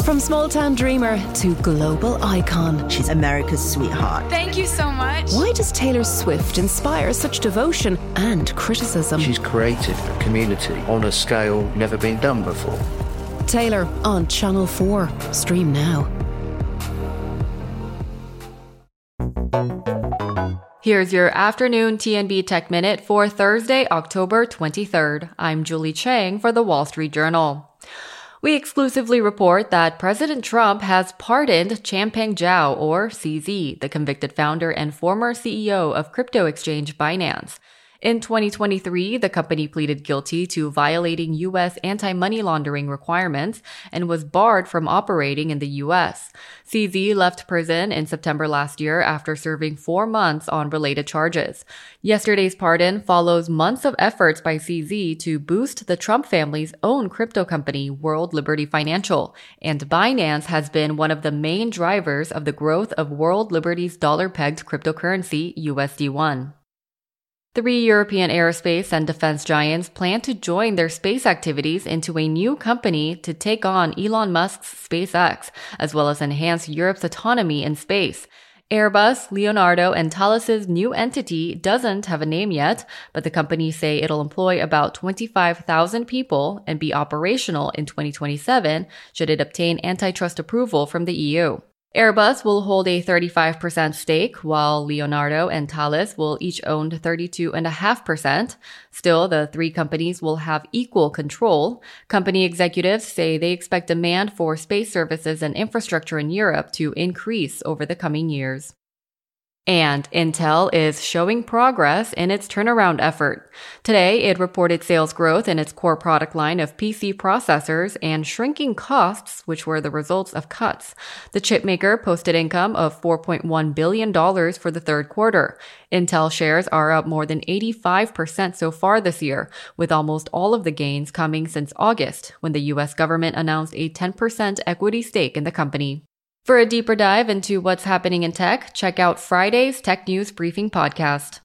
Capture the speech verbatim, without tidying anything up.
From small-town dreamer to global icon. She's America's sweetheart. Thank you so much. Why does Taylor Swift inspire such devotion and criticism? She's created a community on a scale never been done before. Taylor on Channel four. Stream now. Here's your afternoon T N B Tech Minute for Thursday, October twenty-third. I'm Julie Chang for the Wall Street Journal. We exclusively report that President Trump has pardoned Changpeng Zhao, or C Z, the convicted founder and former C E O of crypto exchange Binance. In twenty twenty-three, the company pleaded guilty to violating U S anti-money laundering requirements and was barred from operating in the U S. C Z left prison in September last year after serving four months on related charges. Yesterday's pardon follows months of efforts by C Z to boost the Trump family's own crypto company, World Liberty Financial, and Binance has been one of the main drivers of the growth of World Liberty's dollar-pegged cryptocurrency, U S D one. Three European aerospace and defense giants plan to join their space activities into a new company to take on Elon Musk's SpaceX, as well as enhance Europe's autonomy in space. Airbus, Leonardo, and Thales's new entity doesn't have a name yet, but the companies say it'll employ about twenty-five thousand people and be operational in twenty twenty-seven should it obtain antitrust approval from the E U. Airbus will hold a thirty-five percent stake, while Leonardo and Thales will each own thirty-two point five percent. Still, the three companies will have equal control. Company executives say they expect demand for space services and infrastructure in Europe to increase over the coming years. And Intel is showing progress in its turnaround effort. Today, it reported sales growth in its core product line of P C processors and shrinking costs, which were the results of cuts. The chipmaker posted income of four point one billion dollars for the third quarter. Intel shares are up more than eighty-five percent so far this year, with almost all of the gains coming since August, when the U S government announced a ten percent equity stake in the company. For a deeper dive into what's happening in tech, check out Friday's Tech News Briefing podcast.